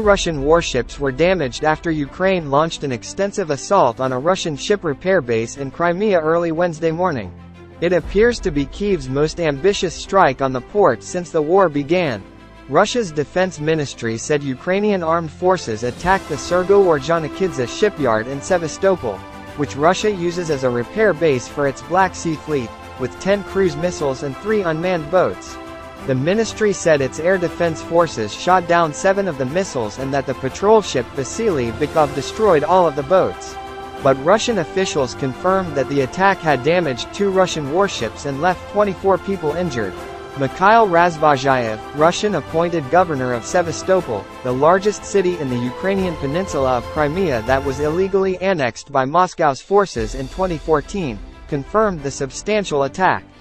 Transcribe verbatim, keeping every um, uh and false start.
Russian warships were damaged after Ukraine launched an extensive assault on a Russian ship repair base in Crimea early Wednesday morning. It appears to be Kyiv's most ambitious strike on the port since the war began. Russia's defense ministry said Ukrainian armed forces attacked the Sergo-Ordzhonikidze shipyard in Sevastopol, which Russia uses as a repair base for its Black Sea Fleet, with ten cruise missiles and three unmanned boats. The ministry said its air defense forces shot down seven of the missiles and that the patrol ship Vasily Bykov destroyed all of the boats. But Russian officials confirmed that the attack had damaged two Russian warships and left twenty-four people injured. Mikhail Razvozhayev, Russian-appointed governor of Sevastopol, the largest city in the Ukrainian peninsula of Crimea that was illegally annexed by Moscow's forces in twenty fourteen, confirmed the substantial attack.